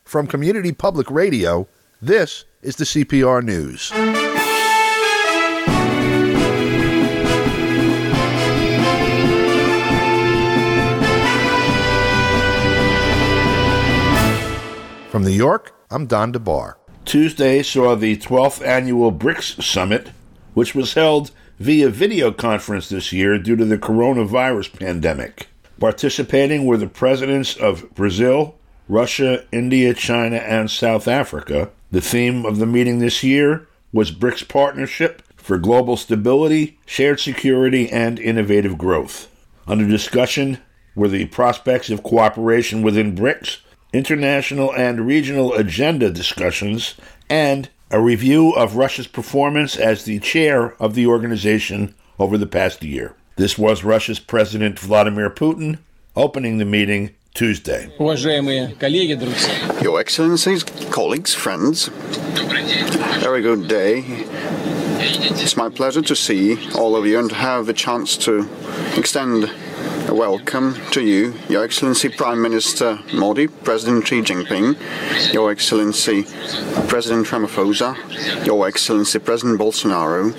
From Community Public Radio, this is the CPR News. From New York, I'm Don DeBar. Tuesday saw the 12th annual BRICS Summit, which was held via video conference this year due to the coronavirus pandemic. Participating were the presidents of Brazil, Russia, India, China, and South Africa. The theme of the meeting this year was BRICS Partnership for Global Stability, Shared Security, and Innovative Growth. Under discussion were the prospects of cooperation within BRICS, international and regional agenda discussions, and a review of Russia's performance as the chair of the organization over the past year. This was Russia's President Vladimir Putin opening the meeting Tuesday. Your Excellencies, colleagues, friends, very good day. It's my pleasure to see all of you and to have the chance to extend a welcome to you, Your Excellency Prime Minister Modi, President Xi Jinping, Your Excellency President Ramaphosa, Your Excellency President Bolsonaro.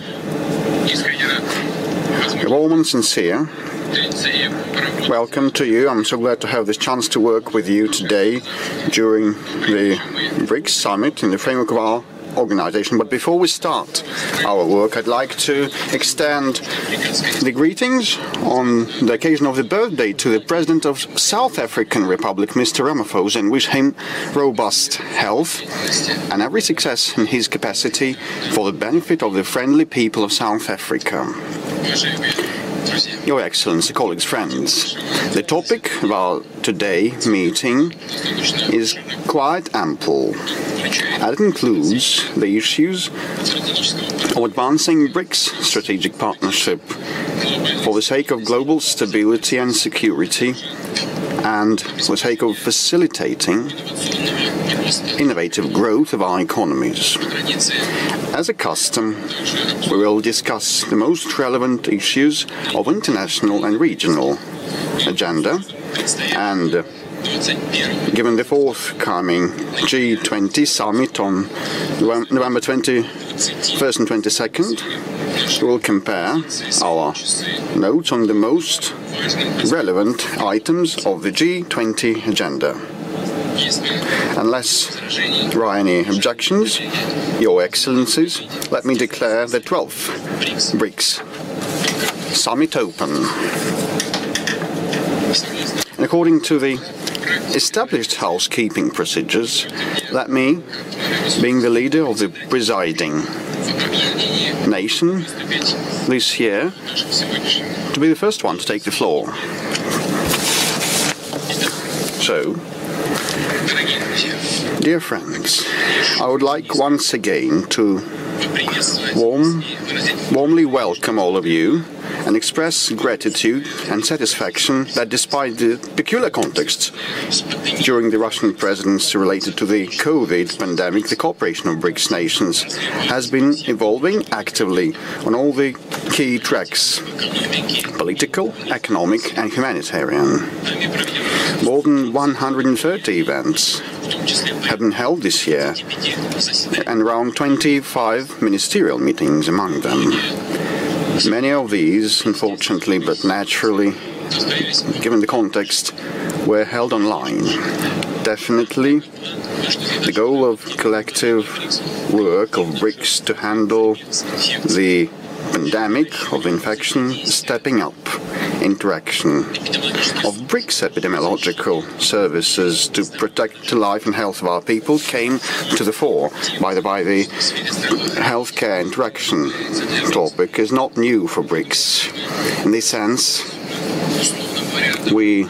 A warm and sincere welcome to you. I'm so glad to have this chance to work with you today during the BRICS Summit in the framework of our organization. But before we start our work, I'd like to extend the greetings on the occasion of the birthday to the President of South African Republic, Mr. Ramaphosa, and wish him robust health and every success in his capacity for the benefit of the friendly people of South Africa. Your Excellency, colleagues, friends, the topic of our today meeting is quite ample, and it includes the issues of advancing BRICS strategic partnership for the sake of global stability and security, and for the sake of facilitating innovative growth of our economies. As a custom, we will discuss the most relevant issues of international and regional agenda, and given the forthcoming G20 summit on November 21st and 22nd, we will compare our notes on the most relevant items of the G20 agenda. Unless there are any objections, Your Excellencies, let me declare the 12th BRICS Summit open. And according to the established housekeeping procedures, let me, being the leader of the presiding nation this year, to be the first one to take the floor. So, dear friends, I would like once again to warmly welcome all of you and express gratitude and satisfaction that despite the peculiar context during the Russian presidency related to the COVID pandemic, the cooperation of BRICS nations has been evolving actively on all the key tracks: political, economic and humanitarian. More than 130 events have been held this year, and around 25 ministerial meetings among them. Many of these, unfortunately but naturally, given the context, were held online. Definitely, the goal of collective work of BRICS to handle the pandemic of infection, stepping up interaction of BRICS epidemiological services to protect the life and health of our people came to the fore. By the healthcare interaction topic is not new for BRICS. In this sense, we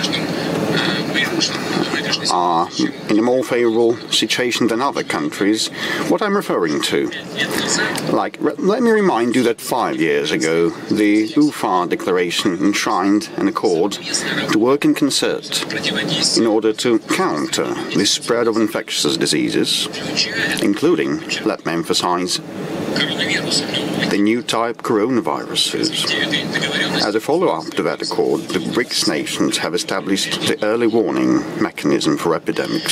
are in a more favorable situation than other countries. What I'm referring to, let me remind you that 5 years ago, the UFA Declaration enshrined an accord to work in concert in order to counter the spread of infectious diseases, including, let me emphasize, the new type coronaviruses. As a follow-up to that accord, the BRICS nations have established the early warning mechanism for epidemics.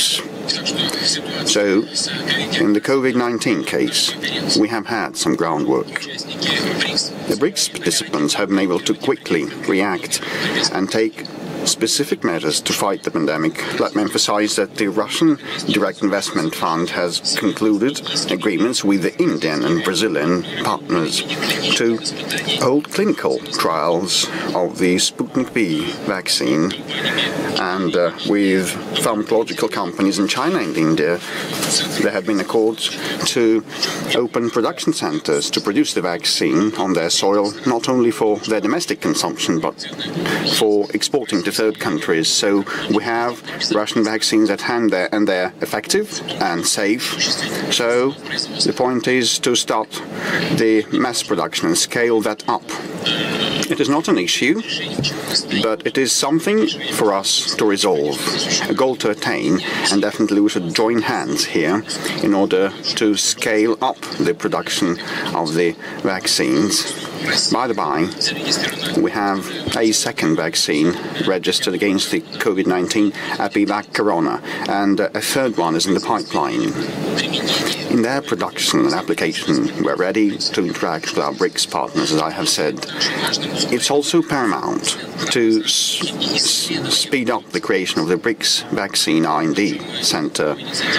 So, in the COVID-19 case, we have had some groundwork. The BRICS participants have been able to quickly react and take specific measures to fight the pandemic. Let me emphasize that the Russian Direct Investment Fund has concluded agreements with the Indian and Brazilian partners to hold clinical trials of the Sputnik V vaccine, and with pharmacological companies in China and India, there have been accords to open production centers to produce the vaccine on their soil, not only for their domestic consumption, but for exporting to third countries. So we have Russian vaccines at hand there, and they're effective and safe. So the point is to start the mass production and scale that up. It is not an issue, but it is something for us to resolve, a goal to attain, and definitely we should join hands here in order to scale up the production of the vaccines. By the by, we have a second vaccine registered against the COVID-19, Apivac Corona, and a third one is in the pipeline. In their production and application, we're ready to interact with our BRICS partners, as I have said. It's also paramount to speed up the creation of the BRICS Vaccine R&D Center,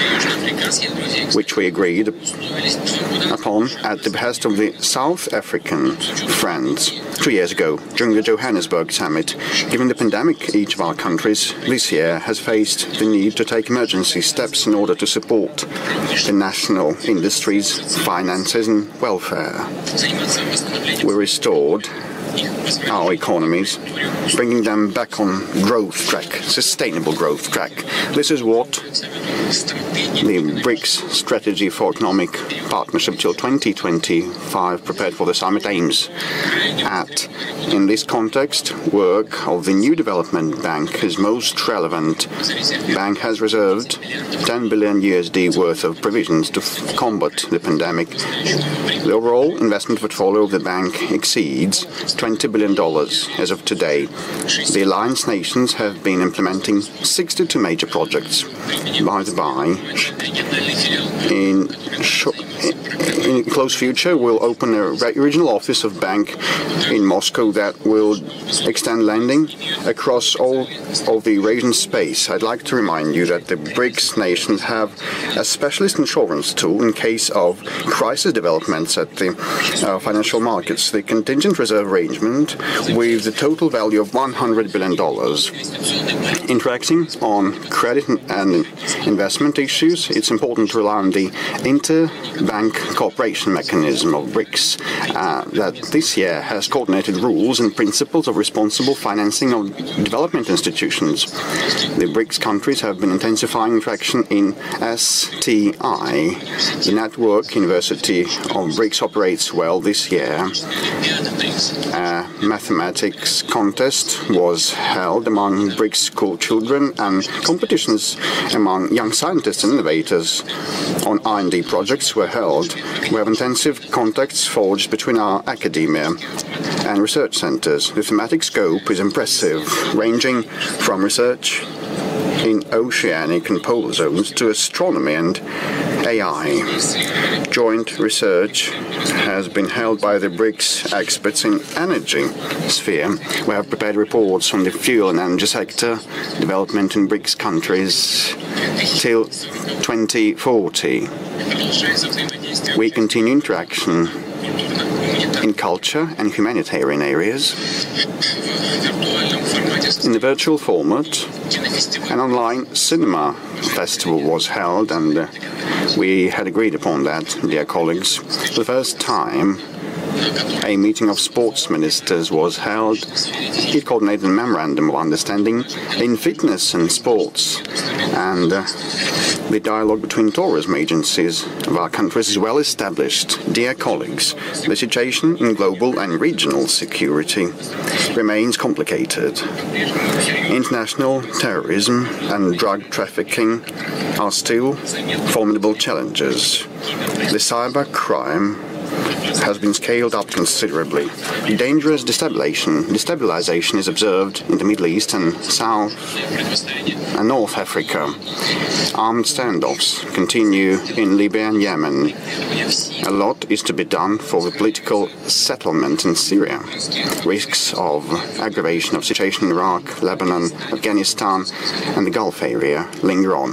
which we agreed upon at the behest of the South African friends 2 years ago during the Johannesburg summit. Given the pandemic, each of our countries this year has faced the need to take emergency steps in order to support the national industries, finances and welfare. We restored our economies, bringing them back on growth track, sustainable growth track. This is what the BRICS strategy for economic partnership till 2025 prepared for the summit aims at. In this context, work of the new development bank is most relevant. The bank has reserved 10 billion USD worth of provisions to combat the pandemic. The overall investment portfolio of the bank exceeds $20 billion as of today. The alliance nations have been implementing 62 major projects. By the by, in close future, we'll open a regional office of bank in Moscow that will extend lending across all of the Eurasian space. I'd like to remind you that the BRICS nations have a specialist insurance tool in case of crisis developments at the financial markets. The contingent reserve arrangement with the total value of $100 billion. Interacting on credit and investment issues, it's important to rely on the interbank cooperation mechanism of BRICS that this year has coordinated rules and principles of responsible financing of development institutions. The BRICS countries have been intensifying interaction in STI. The network University of BRICS operates well this year. A mathematics contest was held among BRICS school children, and competitions among young scientists and innovators on R&D projects were held. We have intensive contacts forged between our academia and research centers. The thematic scope is impressive, ranging from research in oceanic and polar zones to astronomy and AI. Joint research has been held by the BRICS experts in energy sphere. We have prepared reports on the fuel and energy sector development in BRICS countries till 2040. We continue interaction in culture and humanitarian areas. In the virtual format, an online cinema festival was held, and we had agreed upon that, dear colleagues. For the first time, a meeting of sports ministers was held. It coordinated a memorandum of understanding in fitness and sports, and the dialogue between tourism agencies of our countries is well established. Dear colleagues, the situation in global and regional security remains complicated. International terrorism and drug trafficking are still formidable challenges. The cyber crime has been scaled up considerably. Dangerous destabilization is observed in the Middle East and South and North Africa. Armed standoffs continue in Libya and Yemen. A lot is to be done for the political settlement in Syria. Risks of aggravation of situation in Iraq, Lebanon, Afghanistan and the Gulf area linger on.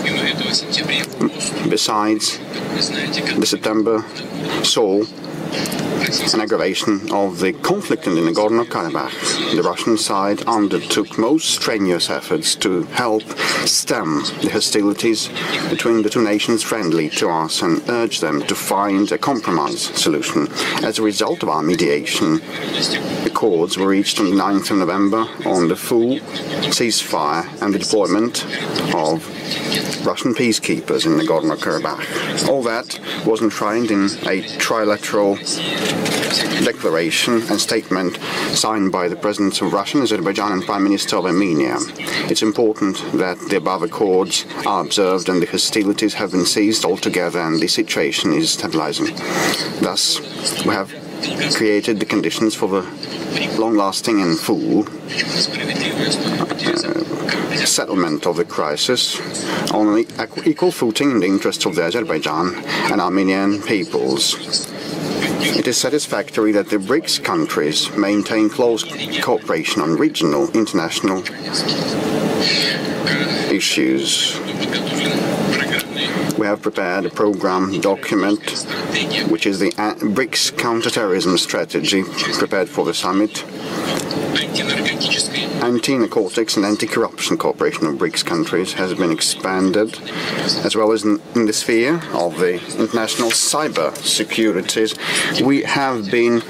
Besides, the September saw an aggravation of the conflict in the Nagorno-Karabakh. The Russian side undertook most strenuous efforts to help stem the hostilities between the two nations friendly to us and urge them to find a compromise solution. As a result of our mediation, accords were reached on the 9th of November on the full ceasefire and the deployment of Russian peacekeepers in Nagorno-Karabakh. All that was enshrined in a trilateral declaration and statement signed by the Presidents of Russia, Azerbaijan and Prime Minister of Armenia. It's important that the above accords are observed and the hostilities have been ceased altogether and the situation is stabilizing. Thus, we have created the conditions for the long-lasting and full settlement of the crisis on an equal footing in the interests of the Azerbaijan and Armenian peoples. It is satisfactory that the BRICS countries maintain close cooperation on regional, international issues. We have prepared a program document, which is the BRICS counterterrorism strategy prepared for the summit. Anti-narcotics and anti-corruption cooperation of BRICS countries has been expanded, as well as in the sphere of the international cyber securities. We have been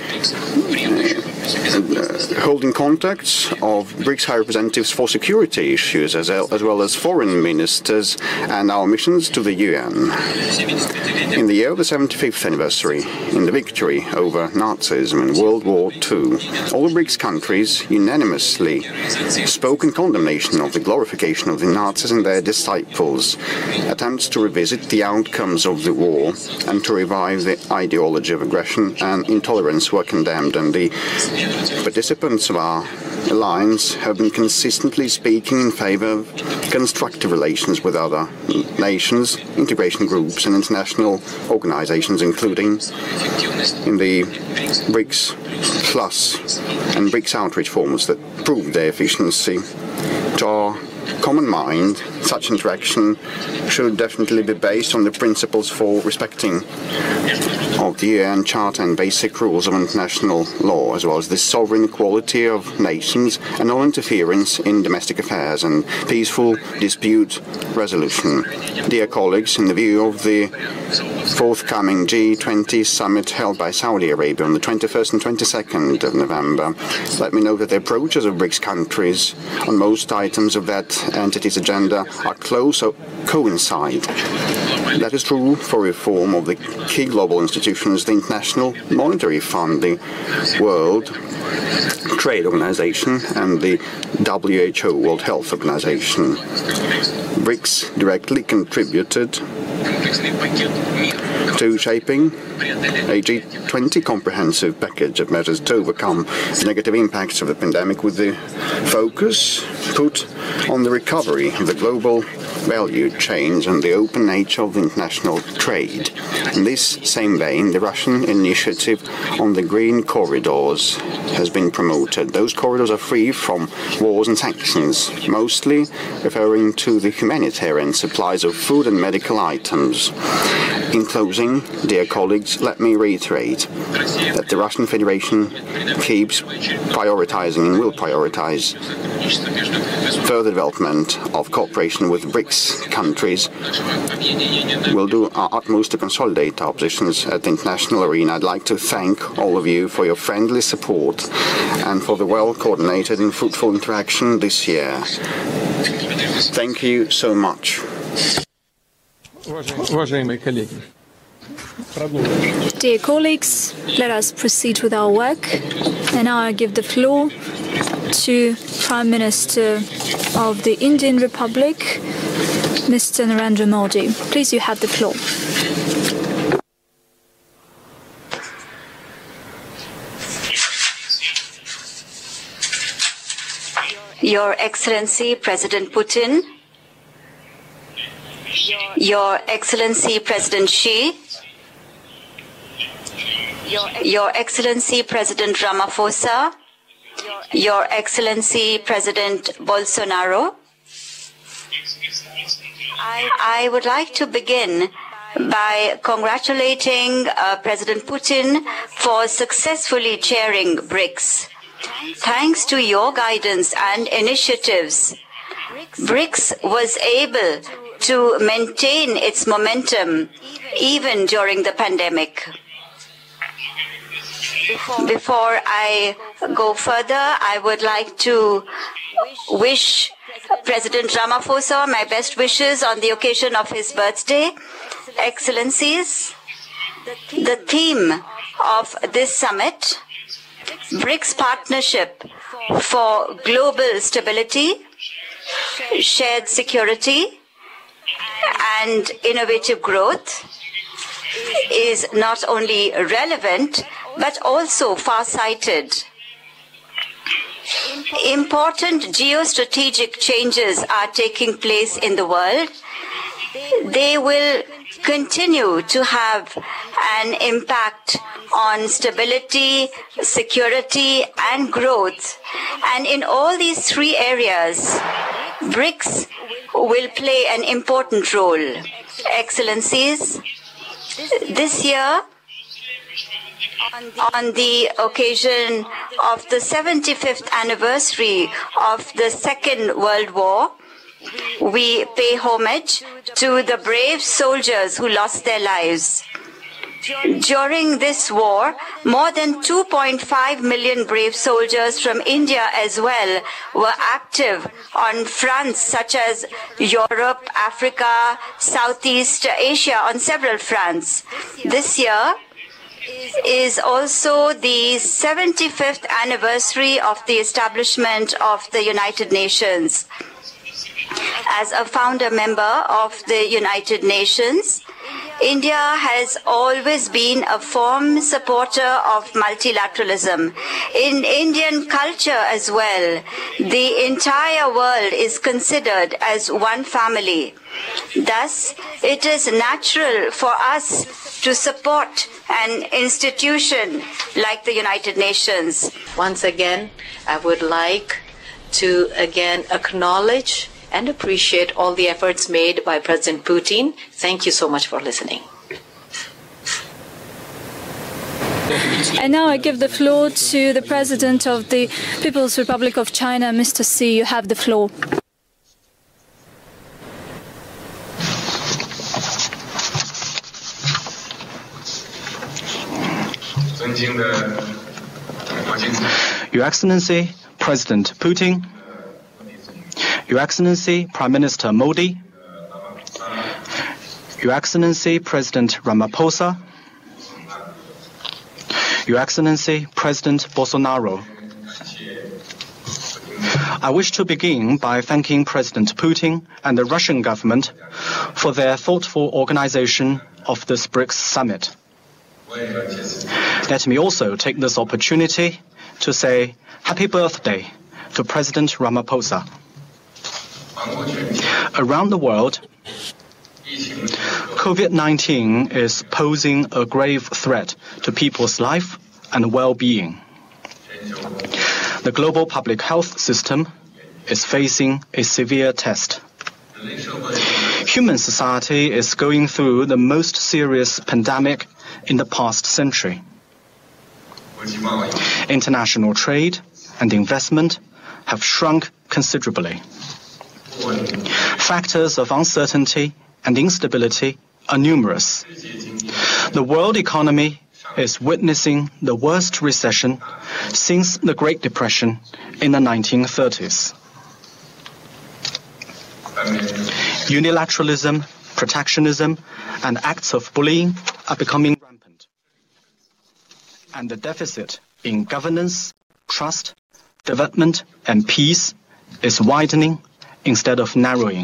holding contacts of BRICS High Representatives for security issues, as well as foreign ministers and our missions to the UN. In the year of the 75th anniversary, in the victory over Nazism in World War II, all the BRICS countries unanimously spoke in condemnation of the glorification of the Nazis and their disciples. Attempts to revisit the outcomes of the war and to revive the ideology of aggression and intolerance were condemned, and the participants of our alliance have been consistently speaking in favor of constructive relations with other nations, integration groups and international organizations, including in the BRICS Plus and BRICS outreach forums that prove their efficiency. To our common mind, such interaction should definitely be based on the principles for respecting of the UN Charter and basic rules of international law, as well as the sovereign equality of nations and non-interference in domestic affairs and peaceful dispute resolution. Dear colleagues, in the view of the forthcoming G20 summit held by Saudi Arabia on the 21st and 22nd of November, let me note that the approaches of BRICS countries on most items of that entity's agenda are close or coincide. That is true for reform of the key global institutions, the International Monetary Fund, the World Trade Organization, and the WHO, World Health Organization. BRICS directly contributed to shaping a G20 comprehensive package of measures to overcome the negative impacts of the pandemic, with the focus put on the recovery of the global value chains and the open nature of international trade. In this same vein, the Russian initiative on the green corridors has been promoted. Those corridors are free from wars and sanctions, mostly referring to the humanitarian supplies of food and medical items. In closing, dear colleagues, let me reiterate that the Russian Federation keeps prioritizing and will prioritize further development of cooperation with BRICS countries. We'll do our utmost to consolidate our positions at the international arena. I'd like to thank all of you for your friendly support and for the well-coordinated and fruitful interaction this year. Thank you so much. Dear colleagues, let us proceed with our work. And now I give the floor to Prime Minister of the Indian Republic, Mr. Narendra Modi. Please, you have the floor. Your Excellency President Putin, Your Excellency President Xi, Your Excellency President Ramaphosa, Your Excellency President Bolsonaro, I would like to begin by congratulating President Putin for successfully chairing BRICS. Thanks to your guidance and initiatives, BRICS was able to maintain its momentum even during the pandemic. Before I go further, I would like to wish President Ramaphosa my best wishes on the occasion of his birthday. Excellencies, the theme of this summit, BRICS Partnership for Global Stability, Shared Security, and Innovative Growth, is not only relevant but also far-sighted. Important geostrategic changes are taking place in the world. They will continue to have an impact on stability, security, and growth. And in all these three areas, BRICS will play an important role. Excellencies, this year, on the occasion of the 75th anniversary of the Second World War, we pay homage to the brave soldiers who lost their lives. During this war, more than 2.5 million brave soldiers from India as well were active on fronts such as Europe, Africa, Southeast Asia, on several fronts. This year is also the 75th anniversary of the establishment of the United Nations. As a founder member of the United Nations, India has always been a firm supporter of multilateralism. In Indian culture as well, the entire world is considered as one family. Thus, it is natural for us to support an institution like the United Nations. Once again, I would like to acknowledge and appreciate all the efforts made by President Putin. Thank you so much for listening. And now I give the floor to the President of the People's Republic of China, Mr. Xi. You have the floor. Your Excellency, President Putin, Your Excellency, Prime Minister Modi, Your Excellency, President Ramaphosa, Your Excellency, President Bolsonaro. I wish to begin by thanking President Putin and the Russian government for their thoughtful organization of this BRICS summit. Let me also take this opportunity to say happy birthday to President Ramaphosa. Around the world, COVID-19 is posing a grave threat to people's life and well-being. The global public health system is facing a severe test. Human society is going through the most serious pandemic in the past century. International trade and investment have shrunk considerably. Factors of uncertainty and instability are numerous. The world economy is witnessing the worst recession since the Great Depression in the 1930s. Unilateralism, protectionism, and acts of bullying are becoming rampant. And the deficit in governance, trust, development, and peace is widening instead of narrowing.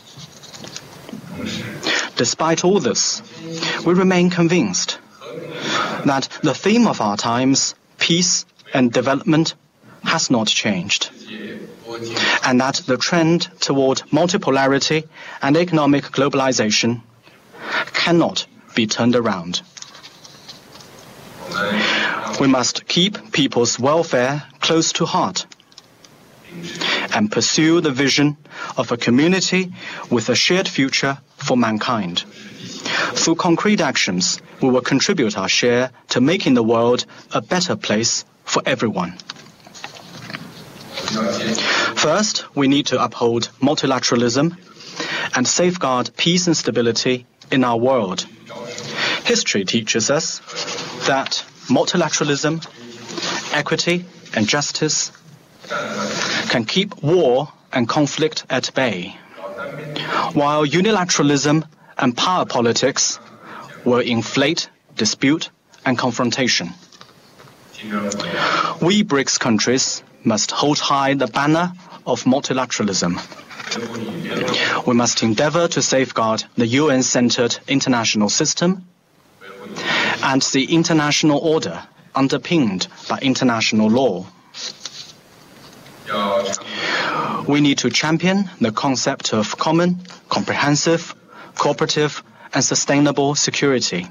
Despite all this, we remain convinced that the theme of our times, peace and development, has not changed. and that the trend toward multipolarity and economic globalization cannot be turned around. We must keep people's welfare close to heart and pursue the vision of a community with a shared future for mankind. Through concrete actions, we will contribute our share to making the world a better place for everyone. First, we need to uphold multilateralism and safeguard peace and stability in our world. History teaches us that multilateralism, equity, and justice can keep war and conflict at bay, while unilateralism and power politics will inflate dispute and confrontation. We BRICS countries must hold high the banner of multilateralism. We must endeavor to safeguard the UN-centered international system and the international order underpinned by international law. We need to champion the concept of common, comprehensive, cooperative, and sustainable security.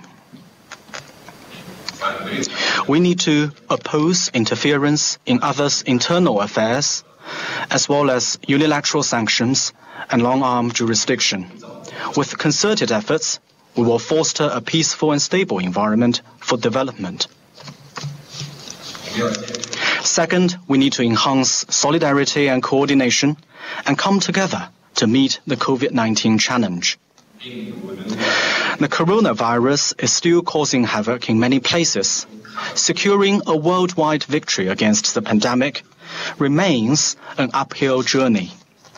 We need to oppose interference in others' internal affairs, as well as unilateral sanctions and long-arm jurisdiction. With concerted efforts, we will foster a peaceful and stable environment for development. Second, we need to enhance solidarity and coordination and come together to meet the COVID-19 challenge. The coronavirus is still causing havoc in many places. Securing a worldwide victory against the pandemic remains an uphill journey.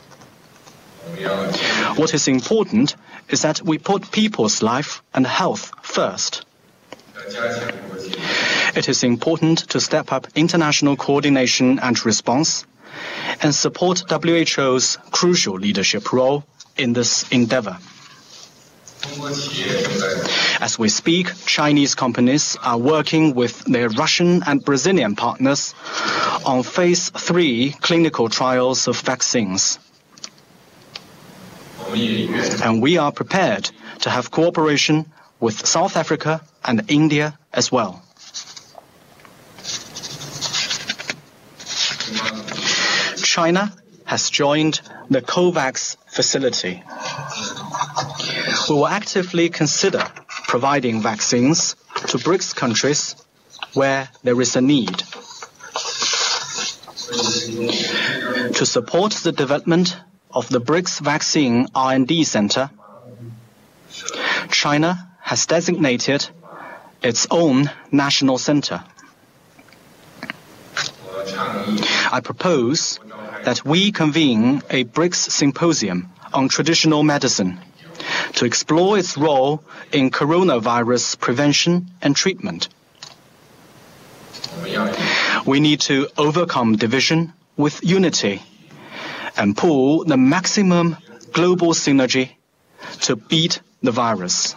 What is important is that we put people's life and health first. It is important to step up international coordination and response and support WHO's crucial leadership role in this endeavor. As we speak, Chinese companies are working with their Russian and Brazilian partners on phase 3 clinical trials of vaccines. And we are prepared to have cooperation with South Africa and India as well. China has joined the COVAX facility. We will actively consider providing vaccines to BRICS countries where there is a need. To support the development of the BRICS Vaccine R&D Center, China has designated its own national center. I propose that we convene a BRICS symposium on traditional medicine to explore its role in coronavirus prevention and treatment. We need to overcome division with unity and pool the maximum global synergy to beat the virus.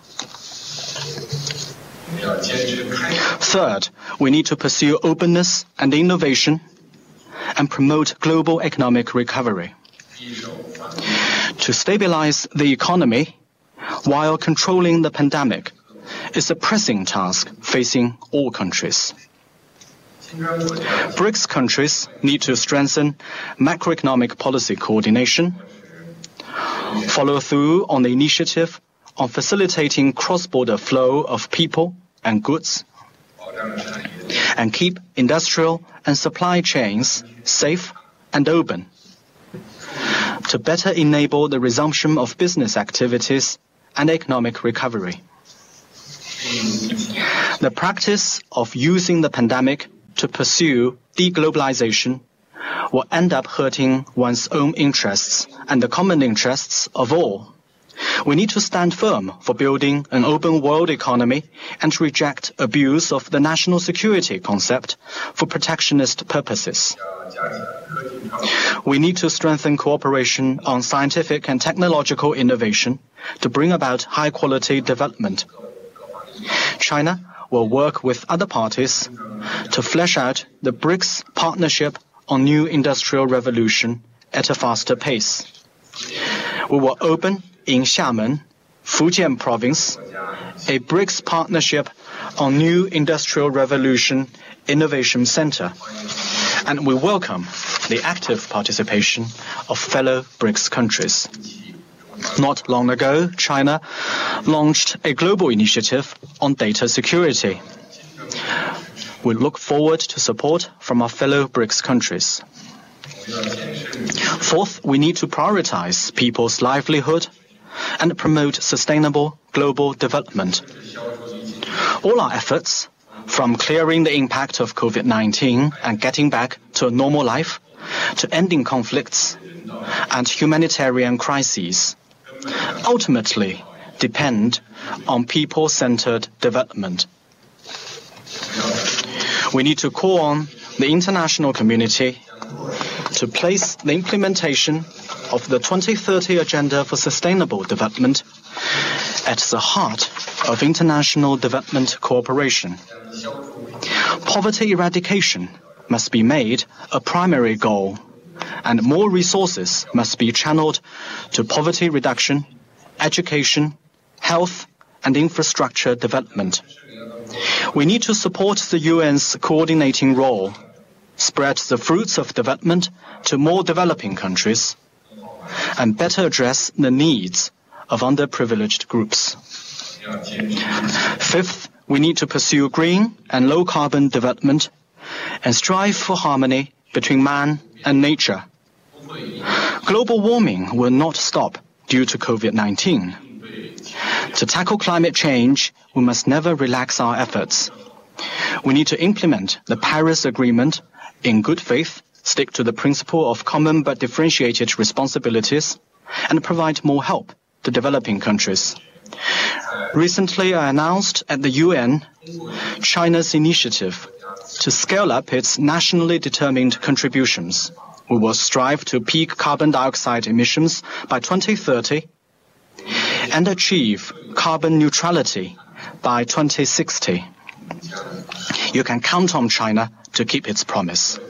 Third, we need to pursue openness and innovation and promote global economic recovery. To stabilize the economy while controlling the pandemic is a pressing task facing all countries. BRICS countries need to strengthen macroeconomic policy coordination, follow through on the initiative on facilitating cross-border flow of people and goods, and keep industrial and supply chains safe and open to better enable the resumption of business activities and economic recovery. The practice of using the pandemic to pursue deglobalization will end up hurting one's own interests and the common interests of all. We need to stand firm for building an open world economy and reject abuse of the national security concept for protectionist purposes. We need to strengthen cooperation on scientific and technological innovation to bring about high-quality development. China will work with other parties to flesh out the BRICS Partnership on new industrial revolution at a faster pace. We will open in Xiamen, Fujian Province, a BRICS partnership on new industrial revolution innovation center, and we welcome the active participation of fellow BRICS countries. Not long ago, China launched a global initiative on data security. We look forward to support from our fellow BRICS countries. Fourth, we need to prioritize people's livelihood and promote sustainable global development. All our efforts, from clearing the impact of COVID-19 and getting back to a normal life, to ending conflicts and humanitarian crises, ultimately depend on people-centered development. We need to call on the international community to place the implementation of the 2030 Agenda for Sustainable Development at the heart of international development cooperation. Poverty eradication must be made a primary goal, and more resources must be channeled to poverty reduction, education, health, and infrastructure development. We need to support the UN's coordinating role, spread the fruits of development to more developing countries, and better address the needs of underprivileged groups. Fifth, we need to pursue green and low-carbon development and strive for harmony between man and nature. Global warming will not stop due to COVID-19. To tackle climate change, we must never relax our efforts. We need to implement the Paris Agreement in good faith, stick to the principle of common but differentiated responsibilities, and provide more help to developing countries. Recently, I announced at the UN China's initiative to scale up its nationally determined contributions. We will strive to peak carbon dioxide emissions by 2030 and achieve carbon neutrality by 2060. You can count on China to keep its promise.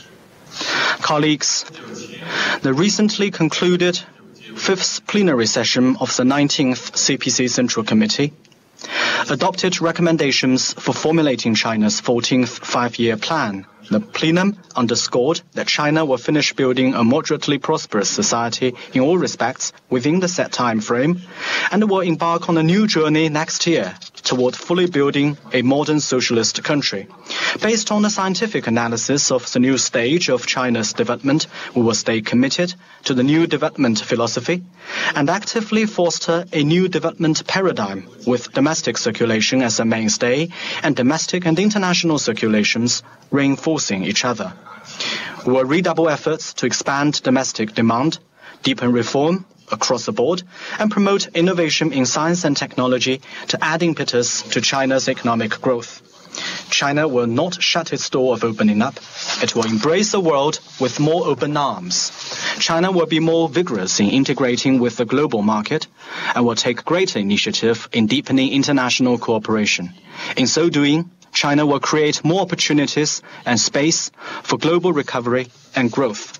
Colleagues, the recently concluded 5th plenary session of the 19th CPC Central Committee adopted recommendations for formulating China's 14th five-year plan. The plenum underscored that China will finish building a moderately prosperous society in all respects within the set time frame and will embark on a new journey next year toward fully building a modern socialist country. Based on the scientific analysis of the new stage of China's development, we will stay committed to the new development philosophy and actively foster a new development paradigm with domestic circulation as a mainstay and domestic and international circulations reinforcing each other. We will redouble efforts to expand domestic demand, deepen reform across the board, and promote innovation in science and technology to add impetus to China's economic growth. China will not shut its door of opening up. It will embrace the world with more open arms. China will be more vigorous in integrating with the global market and will take greater initiative in deepening international cooperation. In so doing, China will create more opportunities and space for global recovery and growth.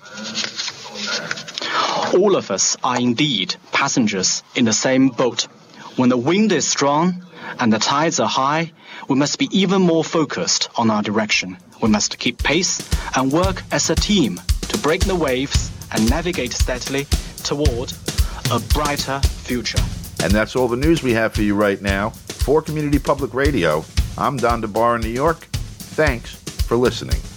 All of us are indeed passengers in the same boat. When the wind is strong and the tides are high, we must be even more focused on our direction. We must keep pace and work as a team to break the waves and navigate steadily toward a brighter future. And that's all the news we have for you right now. For Community Public Radio, I'm Don DeBar in New York. Thanks for listening.